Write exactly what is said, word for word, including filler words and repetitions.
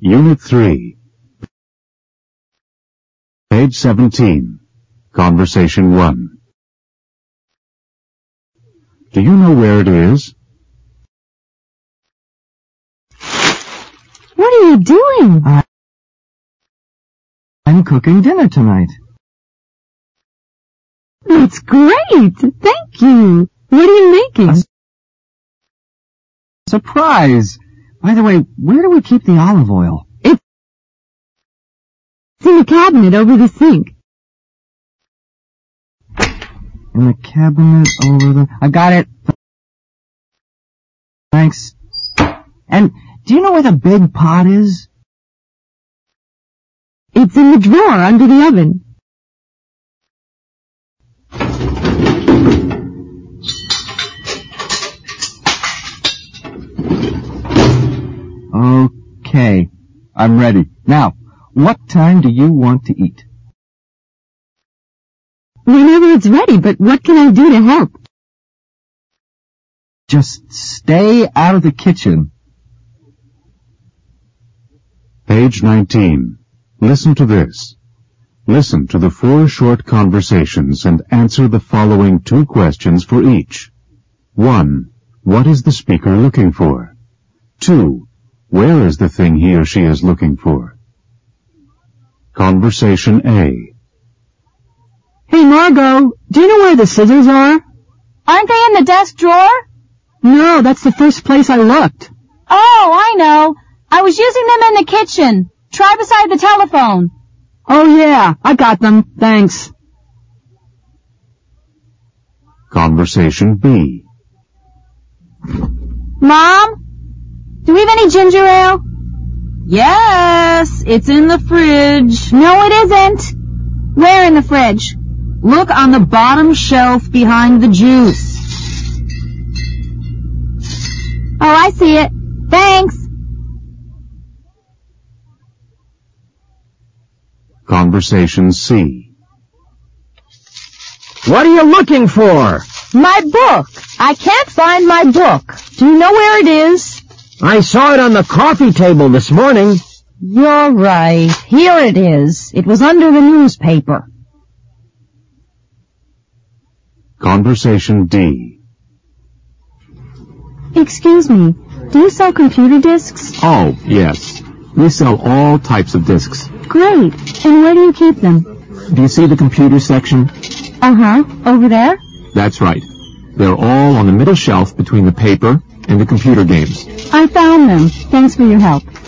Unit three. Page seventeen. Conversation one. Do you know where it is? What are you doing? Uh, I'm cooking dinner tonight. That's great! Thank you! What are you making? A surprise! By the way, where do we keep the olive oil? It's in the cabinet over the sink. In the cabinet over the... I got it. Thanks. And do you know where the big pot is? It's in the drawer under the oven. Okay, I'm ready. Now, what time do you want to eat? Whenever it's ready, but what can I do to help? Just stay out of the kitchen. Page nineteen. Listen to this. Listen to the four short conversations and answer the following two questions for each. One. What is the speaker looking for? Two. Where is the thing he or she is looking for? Conversation A. Hey, Margot, do you know where the scissors are? Aren't they in the desk drawer? No, that's the first place I looked. Oh, I know. I was using them in the kitchen. Try beside the telephone. Oh, yeah, I got them. Thanks. Conversation B. Mom? Do we have any ginger ale? Yes, it's in the fridge. No, it isn't. Where in the fridge? Look on the bottom shelf behind the juice. Oh, I see it. Thanks. Conversation C. What are you looking for? My book. I can't find my book. Do you know where it is? I saw it on the coffee table this morning. You're right. Here it is. It was under the newspaper. Conversation D. Excuse me, do you sell computer disks? Oh, yes. We sell all types of disks. Great. And where do you keep them? Do you see the computer section? Uh-huh. Over there? That's right. They're all on the middle shelf between the paper and the computer games. I found them. Thanks for your help.